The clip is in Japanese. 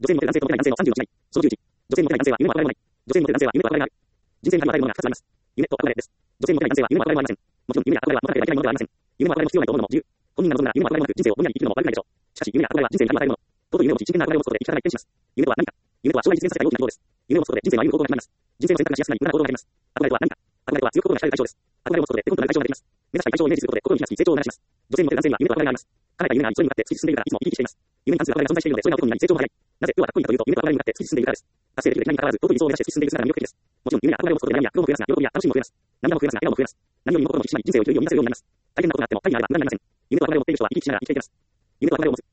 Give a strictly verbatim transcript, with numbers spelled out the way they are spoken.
女性にモテる男性とモテない男性のさんじゅうの違い。そのじゅういち。女性にモテない男性は夢も憧れもない。女性にモテる男性は夢も憧れがある。人生には憧れるものがふたつあります。夢と憧れです。女性にモテない男性は夢も憧れもありません。もちろん夢や憧れは持たなければいけないものではありません。夢も憧れも必要ないと思うのも自由。本人が望むなら夢も憧れもなく人生をぼんやり生きるのも悪くないでしょう。しかし夢や憧れは人生に与えるもの。とうとう夢を持ち、真剣な憧れを持つことで生き方が一変します。夢とは何か。夢とは将来実現させたい大きな希望です。夢を持つことで人生の歩む方向が決まります。人生の選択がしやすくなり無駄な行動が減ります。憧れとは何か。憧れとは強く心が光る対象です。憧れを持つことで手本となる対象ができます。目指したい対象をイメージすることで心に火がつき成長を促します。女性にモテる男性には夢と憧れがあります。叶えた夢があり、それに向かって突き進んでいるからいつも生き生きしています。夢に関する憧れが存在しているので、それが男になり成長も早い。なぜ、要はかっこいいかというと、夢と憧れに向かって突き進んでいるからです。達成できるできないに関わらず、尊い理想を目指して突き進んでいる姿が魅力的です。もちろん、夢や憧れを持つことで何や苦労も増えますが、喜びや楽しみも増えます。涙も増えますが、笑顔も増えます。何よりも心の引き締まり、人生を生きるように満たせるようになります。大変なことがあっても、大変なら何でもありません。夢と憧れを持っている人は生き生きしながら生きていけます。夢と憧れを持つ。